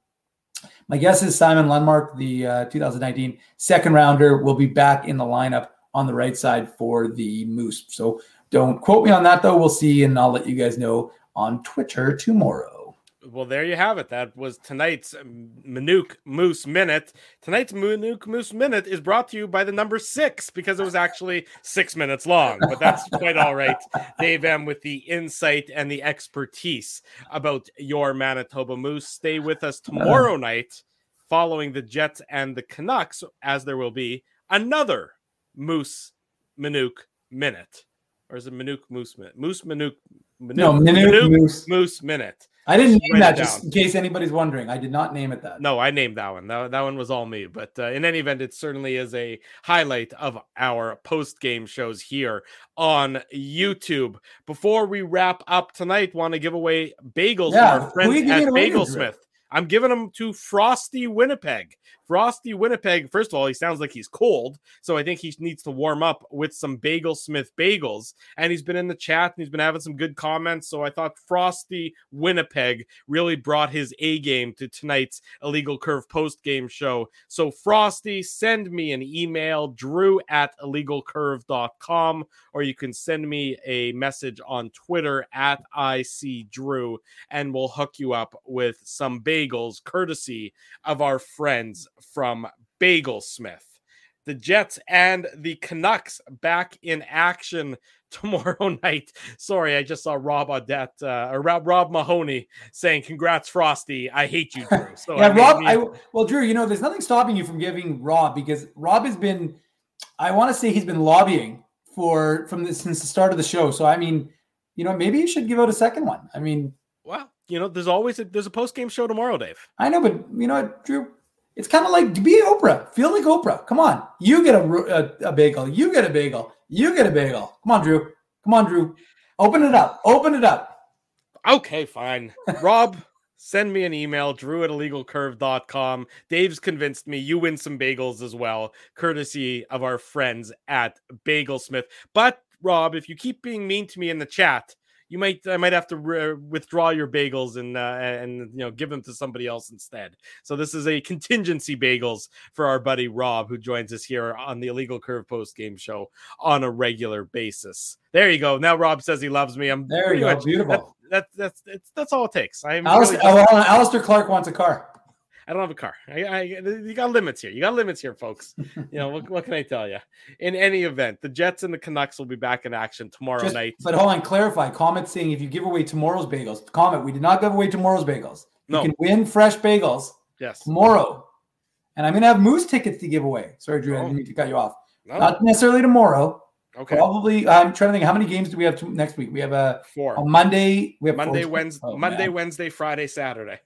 my guess is Simon Lundmark, the uh, two thousand nineteen second rounder, will be back in the lineup on the right side for the Moose. So don't quote me on that, though. We'll see, and I'll let you guys know on Twitter tomorrow. Well, there you have it. That was tonight's Manuk Moose Minute. Tonight's Manuk Moose Minute is brought to you by the number six because it was actually six minutes long, but that's quite all right. Dave M with the insight and the expertise about your Manitoba Moose. Stay with us tomorrow night following the Jets and the Canucks, as there will be another Moose Manuk Minute. Or is it Manuk Moose Minute? Moose Manuk Manuk, no, Manuk, Manuk Moose. Moose Minute. I didn't name that, just in case anybody's wondering. I did not name it that. No, I named that one. That, that one was all me. But uh, in any event, it certainly is a highlight of our post-game shows here on YouTube. Before we wrap up tonight, want to give away bagels yeah. from our friends at Bagelsmith. I'm giving them to Frosty Winnipeg. Frosty Winnipeg, first of all, he sounds like he's cold, so I think he needs to warm up with some Bagelsmith bagels. And he's been in the chat, and he's been having some good comments, so I thought Frosty Winnipeg really brought his A game to tonight's Illegal Curve post-game show. So Frosty, send me an email, drew at illegal curve dot com, or you can send me a message on Twitter at I C Drew, and we'll hook you up with some bagels, courtesy of our friends from Bagelsmith. The Jets and the Canucks back in action tomorrow night. Sorry, I just saw Rob Audette, uh, or Rob, Rob Mahoney saying, "Congrats, Frosty. I hate you, Drew." So yeah, I Rob. mean, I, well, Drew, you know, there's nothing stopping you from giving Rob because Rob has been, I want to say, he's been lobbying for from this since the start of the show. So I mean, you know, maybe you should give out a second one. I mean, well, you know, there's always a, there's a post game show tomorrow, Dave. I know, but you know what, Drew? It's kind of like be Oprah. Feel like Oprah. Come on. You get a, a, a bagel. You get a bagel. You get a bagel. Come on, Drew. Come on, Drew. Open it up. Open it up. Okay, fine. Rob, send me an email, drew at illegal curve dot com. Dave's convinced me you win some bagels as well, courtesy of our friends at Bagelsmith. But, Rob, if you keep being mean to me in the chat, You might, I might have to re- withdraw your bagels and uh, and you know give them to somebody else instead. So this is a contingency bagels for our buddy Rob, who joins us here on the Illegal Curve post game show on a regular basis. There you go. Now Rob says he loves me. I'm there. You go. Much, Beautiful. That, that, that's that's that's all it takes. I'm Alistair, really just, oh, Alistair Clark wants a car. I don't have a car. I, I, you got limits here. You got limits here, folks. You know, what, what can I tell you? In any event, the Jets and the Canucks will be back in action tomorrow Just, night. But hold on, clarify. Comment saying if you give away tomorrow's bagels, comment, we did not give away tomorrow's bagels. You no. can win fresh bagels yes. tomorrow. And I'm going to have Moose tickets to give away. Sorry, Drew, oh. I didn't mean to cut you off. No. Not necessarily tomorrow. Okay. Probably, I'm trying to think, how many games do we have to, next week? We have a four. On Monday. We have Monday, four. Wednesday, Oh, Monday, man. Wednesday, Friday, Saturday.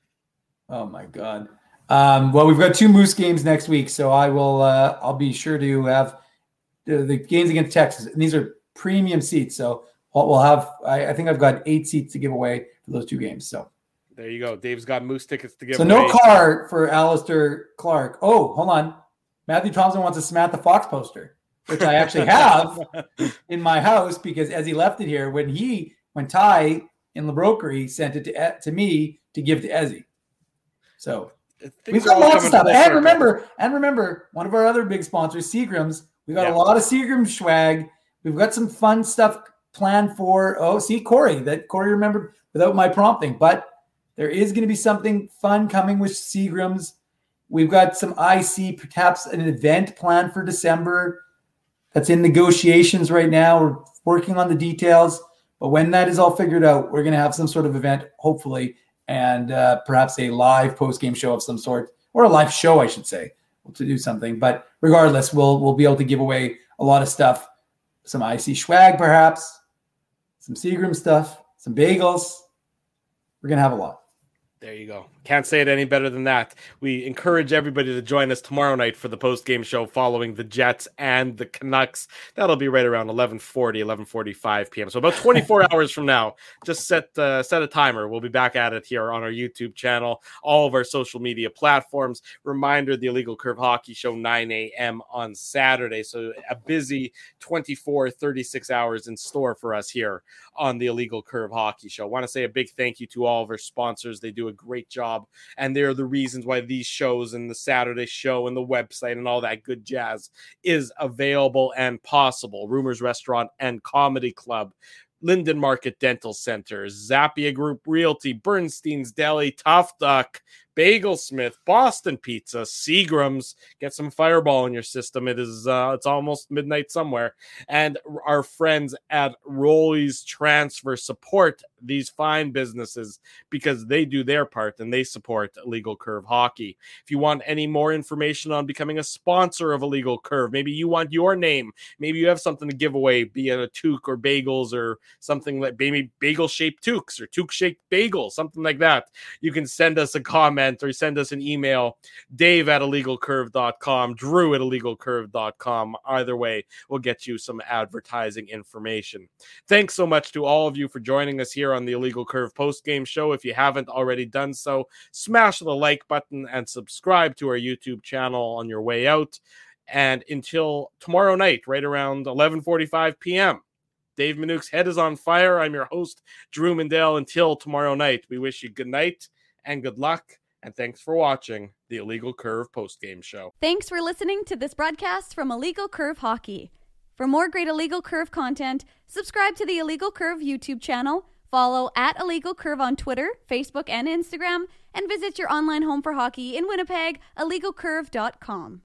Oh my God. Um, well, we've got two Moose games next week, so I will. Uh, I'll be sure to have the, the games against Texas, and these are premium seats. So we'll, we'll have. I, I think I've got eight seats to give away for those two games. So there you go. Dave's got Moose tickets to give. So away. no car for Alistair Clark. Oh, hold on. Matthew Thompson wants a Samantha Fox poster, which I actually have in my house because as he left it here when he when Ty in LaBrokery sent it to to me to give to Ezzy. So. Things We've got lots of stuff. And circle. remember, and remember, one of our other big sponsors, Seagram's. We've got yeah. a lot of Seagram swag. We've got some fun stuff planned for. Oh, see, Corey, that Corey remembered without my prompting. But there is going to be something fun coming with Seagram's. We've got some I C, perhaps an event planned for December that's in negotiations right now. We're working on the details. But when that is all figured out, we're going to have some sort of event, hopefully, and uh, perhaps a live post-game show of some sort, or a live show, I should say, to do something. But regardless, we'll we'll be able to give away a lot of stuff some icy swag, perhaps, some Seagram stuff, some bagels. We're going to have a lot. There you go. Can't say it any better than that. We encourage everybody to join us tomorrow night for the post-game show following the Jets and the Canucks. That'll be right around eleven forty, eleven forty-five p.m. So about twenty-four hours from now. Just set uh, set a timer. We'll be back at it here on our YouTube channel, all of our social media platforms. Reminder, the Illegal Curve Hockey Show, nine a.m. on Saturday. So a busy twenty-four, thirty-six hours in store for us here on the Illegal Curve Hockey Show. I want to say a big thank you to all of our sponsors. They do a great job, and they're the reasons why these shows and the Saturday show and the website and all that good jazz is available and possible. Rumors Restaurant and Comedy Club, Linden Market Dental Center, Zappia Group Realty, Bernstein's Deli, Tough Duck, Bagelsmith, Boston Pizza, Seagram's. Get some Fireball in your system. It is uh, it's almost midnight somewhere. And our friends at Rolly's Transfer support these fine businesses because they do their part and they support Illegal Curve Hockey. If you want any more information on becoming a sponsor of Illegal Curve, maybe you want your name, maybe you have something to give away, be it a toque or bagels or something like maybe bagel-shaped toques or toque-shaped bagels, something like that, you can send us a comment or send us an email, Dave at illegal curve dot com, Drew at illegal curve dot com. Either way, we'll get you some advertising information. Thanks so much to all of you for joining us here on the Illegal Curve post-game show. If you haven't already done so, smash the like button and subscribe to our YouTube channel on your way out. And until tomorrow night, right around eleven forty-five p.m., Dave Manouk's head is on fire. I'm your host, Drew Mandel. Until tomorrow night, we wish you good night and good luck. And thanks for watching the Illegal Curve postgame show. Thanks for listening to this broadcast from Illegal Curve Hockey. For more great Illegal Curve content, subscribe to the Illegal Curve YouTube channel, follow at Illegal Curve on Twitter, Facebook, and Instagram, and visit your online home for hockey in Winnipeg, illegal curve dot com.